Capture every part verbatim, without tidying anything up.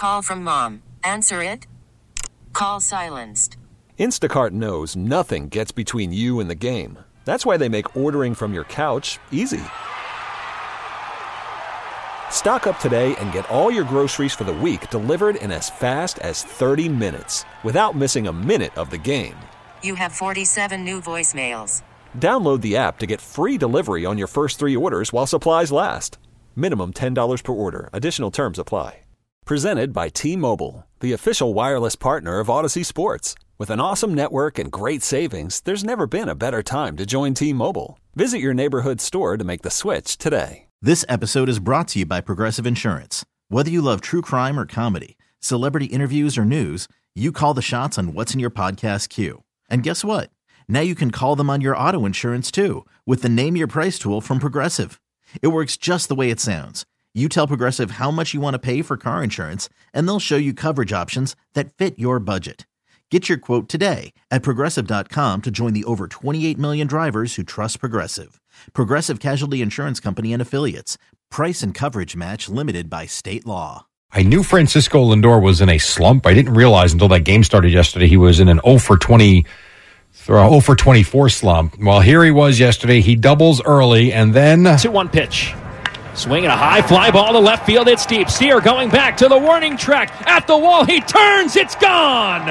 call from mom. Answer it. Call silenced. Instacart knows nothing gets between you and the game. That's why they make ordering from your couch easy. Stock up today and get all your groceries for the week delivered in as fast as thirty minutes without missing a minute of the game. You have forty-seven new voicemails. Download the app to get free delivery on your first three orders while supplies last. Minimum ten dollars per order. Additional terms apply. Presented by T-Mobile, the official wireless partner of Odyssey Sports. With an awesome network and great savings, there's never been a better time to join T-Mobile. Visit your neighborhood store to make the switch today. This episode is brought to you by Progressive Insurance. Whether you love true crime or comedy, celebrity interviews or news, you call the shots on what's in your podcast queue. And guess what? Now you can call them on your auto insurance too with the Name Your Price tool from Progressive. It works just the way it sounds. You tell Progressive how much you want to pay for car insurance, and they'll show you coverage options that fit your budget. Get your quote today at Progressive dot com to join the over twenty-eight million drivers who trust Progressive. Progressive Casualty Insurance Company and Affiliates. Price and coverage match limited by state law. I knew Francisco Lindor was in a slump. I didn't realize until that game started yesterday he was in an oh for twenty, oh for twenty-four slump. Well, here he was yesterday. He doubles early, and then two one pitch. Swinging a high fly ball to left field. It's deep. Steer going back to the warning track. At the wall. He turns. It's gone.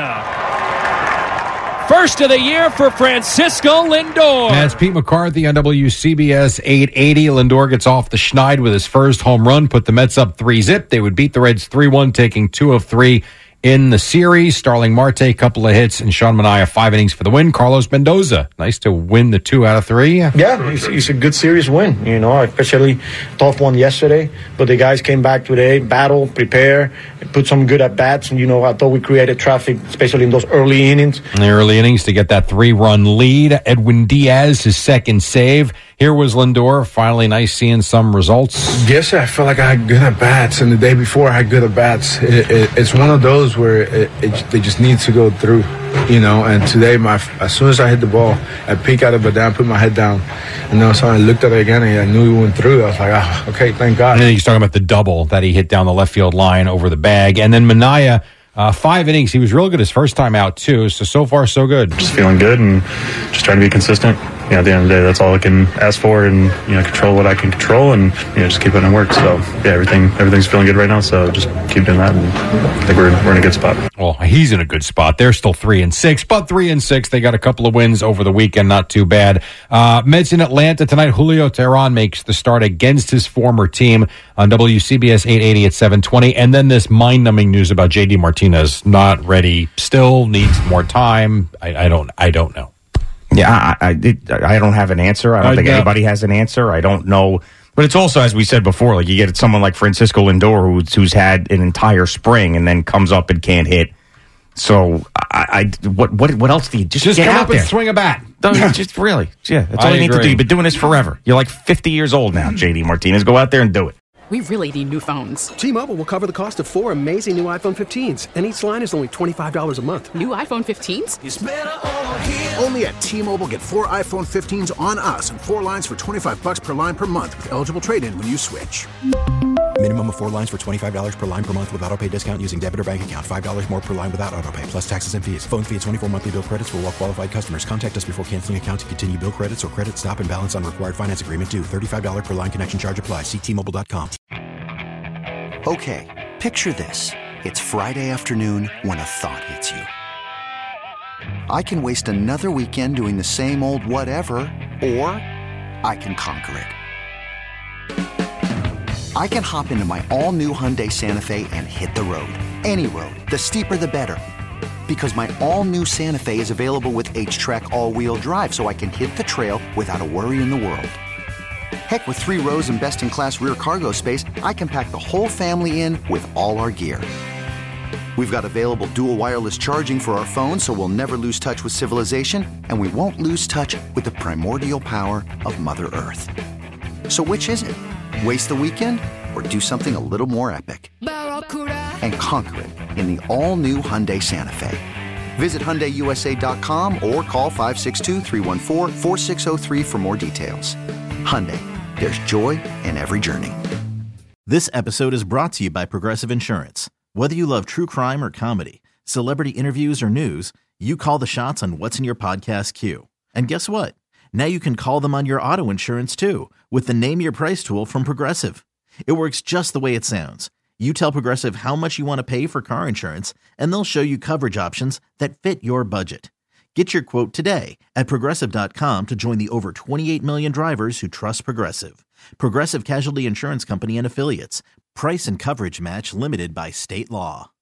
First of the year for Francisco Lindor. That's Pete McCarthy on W C B S eight eighty. Lindor gets off the schneid with his first home run. Put the Mets up three zip. They would beat the Reds three one, taking two of three in the series. Starling Marte, couple of hits, and Sean Manaea, five innings for the win. Carlos Mendoza, nice to win the two out of three. Yeah, it's, it's a good series win, you know, especially tough one yesterday. But the guys came back today, battle, prepare, put some good at-bats. And, you know, I thought we created traffic, especially in those early innings. In the early innings to get that three-run lead. Edwin Diaz, his second save. Here was Lindor. Finally nice seeing some results. Yes, I felt like I had good at-bats, and the day before I had good at-bats. It, it, it's one of those where it, it, they just need to go through, you know, and today, my as soon as I hit the ball, I peek at it, but then I put my head down, and then so I looked at it again, and I knew he went through. I was like, ah, oh, okay, thank God. And then he's talking about the double that he hit down the left field line over the bag. And then Manaea, uh, five innings. He was real good his first time out, too, so, so far, so good. Just feeling good and just trying to be consistent. You know, at the end of the day, that's all I can ask for, and, you know, control what I can control, and, you know, just keep it in work. So, yeah, everything, everything's feeling good right now, so just keep doing that, and I think we're, we're in a good spot. Well, he's in a good spot. They're still three and six, but three and six. They got a couple of wins over the weekend, not too bad. Uh, Mets in Atlanta tonight. Julio Teheran makes the start against his former team on W C B S eight eighty at seven twenty. And then this mind-numbing news about J D Martinez, not ready, still needs more time. I, I don't, I don't know. Yeah, I, I, it, I don't have an answer. I don't I think know. anybody has an answer. I don't know. But it's also, as we said before, like you get someone like Francisco Lindor, who's, who's had an entire spring and then comes up and can't hit. So, I, I what what what else do you just, just get come out up there. and swing a bat? Yeah. Just really, yeah, that's all I you need agree. to do. You've been doing this forever. You're like fifty years old now, J D Martinez. Go out there and do it. We really need new phones. T-Mobile will cover the cost of four amazing new iPhone fifteens, and each line is only twenty-five dollars a month. New iPhone fifteens? It's better over here. Only at T-Mobile, get four iPhone fifteens on us and four lines for twenty-five dollars per line per month with eligible trade-in when you switch. Minimum of four lines for twenty-five dollars per line per month with autopay discount using debit or bank account. five dollars more per line without autopay, plus taxes and fees. Phone fee at twenty-four monthly bill credits for well-qualified customers. Contact us before canceling account to continue bill credits or credit stop and balance on required finance agreement due. thirty-five dollars per line connection charge applies. See T Mobile dot com. Okay, picture this. It's Friday afternoon when a thought hits you. I can waste another weekend doing the same old whatever, or I can conquer it. I can hop into my all-new Hyundai Santa Fe and hit the road. Any road. The steeper, the better. Because my all-new Santa Fe is available with H-Track all-wheel drive, so I can hit the trail without a worry in the world. Heck, with three rows and best-in-class rear cargo space, I can pack the whole family in with all our gear. We've got available dual wireless charging for our phones, so we'll never lose touch with civilization, and we won't lose touch with the primordial power of Mother Earth. So which is it? Waste the weekend or do something a little more epic? And conquer it in the all-new Hyundai Santa Fe. Visit Hyundai U S A dot com or call five six two, three one four, four six zero three for more details. Hyundai. There's joy in every journey. This episode is brought to you by Progressive Insurance. Whether you love true crime or comedy, celebrity interviews or news, you call the shots on what's in your podcast queue. And guess what? Now you can call them on your auto insurance too with the Name Your Price tool from Progressive. It works just the way it sounds. You tell Progressive how much you want to pay for car insurance, and they'll show you coverage options that fit your budget. Get your quote today at Progressive dot com to join the over twenty-eight million drivers who trust Progressive. Progressive Casualty Insurance Company and Affiliates. Price and coverage match limited by state law.